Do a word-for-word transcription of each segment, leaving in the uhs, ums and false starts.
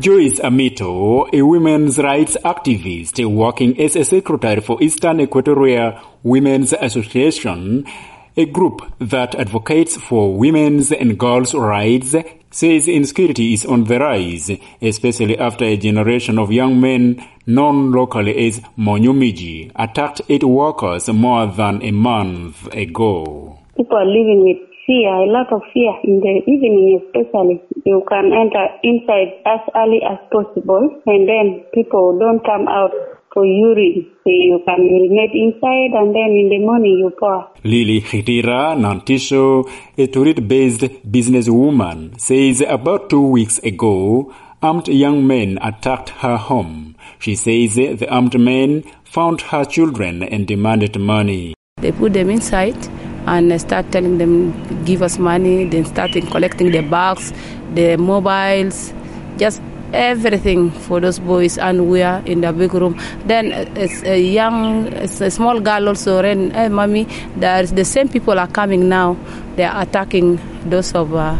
Joyce Amito, a women's rights activist working as a secretary for Eastern Equatoria Women's Association, a group that advocates for women's and girls' rights, says insecurity is on the rise, especially after a generation of young men known locally as Monyumiji attacked eight workers more than a month ago. People are living with fear, a lot of fear in the evening especially. You can enter inside as early as possible and then people don't come out for urine. So you can urinate inside and then in the morning you pour. Lily Khitira Nantisho, a Turit-based businesswoman, says about two weeks ago, armed young men attacked her home. She says the armed men found her children and demanded money. They put them inside and start telling them, give us money, then starting collecting the bags, the mobiles, just everything for those boys, and we are in the big room. Then it's a young, it's a small girl also ran, hey mommy, there's the same people are coming now, they are attacking those of uh,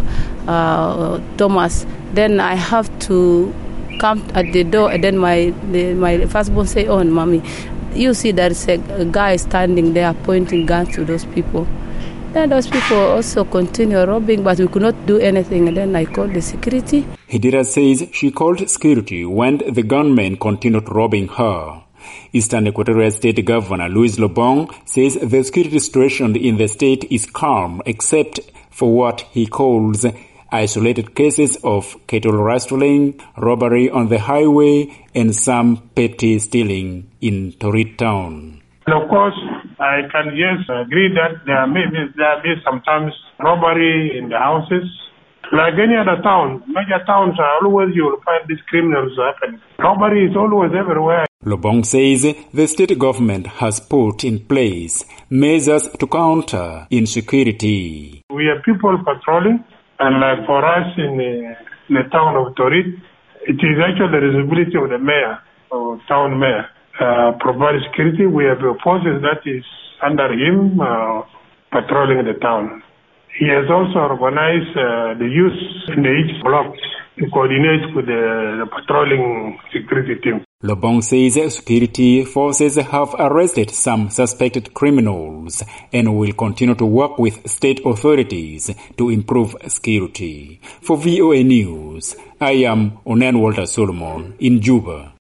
uh, Thomas. Then I have to come at the door, and then my the, my firstborn say, oh mommy, you see there's a, a guy standing there pointing guns to those people. Then those people also continue robbing, but we could not do anything. And then I called the security. Hidira says she called security when the gunmen continued robbing her. Eastern Equatoria State Governor Louis Lobong says the security situation in the state is calm, except for what he calls isolated cases of cattle rustling, robbery on the highway, and some petty stealing in Torit town. And of course, I can yes agree that there may be, there be sometimes robbery in the houses. Like any other town, major towns are always, you will find these criminals happen. Robbery is always everywhere. Lobong says the state government has put in place measures to counter insecurity. We have people patrolling, and like for us in the, in the town of Torit, it is actually the responsibility of the mayor or town mayor. Uh, provide security. We have a forces that is under him uh, patrolling the town. He has also organized uh, the youth in the each block to coordinate with the, the patrolling security team. Lobong says security forces have arrested some suspected criminals and will continue to work with state authorities to improve security. For V O A News, I am Onan Walter Solomon in Juba.